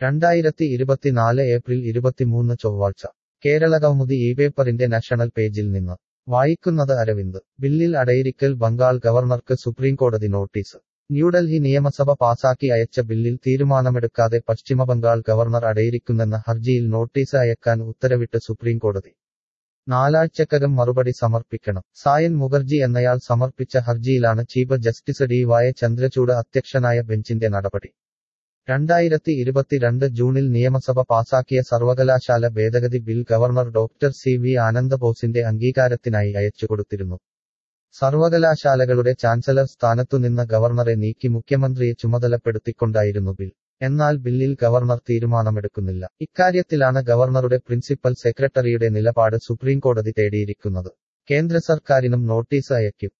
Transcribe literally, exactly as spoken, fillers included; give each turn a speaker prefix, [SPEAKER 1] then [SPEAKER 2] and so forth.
[SPEAKER 1] രണ്ടായിരത്തി ഇരുപത്തിനാല് ഏപ്രിൽ ഇരുപത്തിമൂന്ന് ചൊവ്വാഴ്ച കേരള കൗമുദി ഈ പേപ്പറിന്റെ നാഷണൽ പേജിൽ നിന്ന് വായിക്കുന്നത് അരവിന്ദ് ബില്ലിൽ അടയിരിക്കൽ ബംഗാൾ ഗവർണർക്ക് സുപ്രീംകോടതി നോട്ടീസ് ന്യൂഡൽഹി നിയമസഭ പാസാക്കി അയച്ച ബില്ലിൽ തീരുമാനമെടുക്കാതെ പശ്ചിമബംഗാൾ ഗവർണർ അടയിരിക്കുന്നെന്ന ഹർജിയിൽ നോട്ടീസ് അയക്കാൻ ഉത്തരവിട്ട് സുപ്രീംകോടതി നാലാഴ്ചക്കകം മറുപടി സമർപ്പിക്കണം സായൻ മുഖർജി എന്നയാൾ സമർപ്പിച്ച ഹർജിയിലാണ് chief justice D Y Chandrachud അധ്യക്ഷനായ ബെഞ്ചിന്റെ നടപടി രണ്ടായിരത്തി ഇരുപത്തിരണ്ട് ജൂണിൽ നിയമസഭ പാസാക്കിയ സർവകലാശാല ഭേദഗതി bill governor doctor C V ആനന്ദബോസിന്റെ അംഗീകാരത്തിനായി അയച്ചുകൊടുത്തിരുന്നു സർവകലാശാലകളുടെ ചാൻസലർ സ്ഥാനത്തുനിന്ന് ഗവർണറെ നീക്കി മുഖ്യമന്ത്രിയെ ചുമതലപ്പെടുത്തിക്കൊണ്ടായിരുന്നു ബിൽ എന്നാൽ ബില്ലിൽ ഗവർണർ തീരുമാനമെടുക്കുന്നില്ല ഇക്കാര്യത്തിലാണ് ഗവർണറുടെ പ്രിൻസിപ്പൽ സെക്രട്ടറിയുടെ നിലപാട് സുപ്രീംകോടതി തേടിയിരിക്കുന്നത് കേന്ദ്ര സർക്കാരിനും നോട്ടീസ് അയക്കും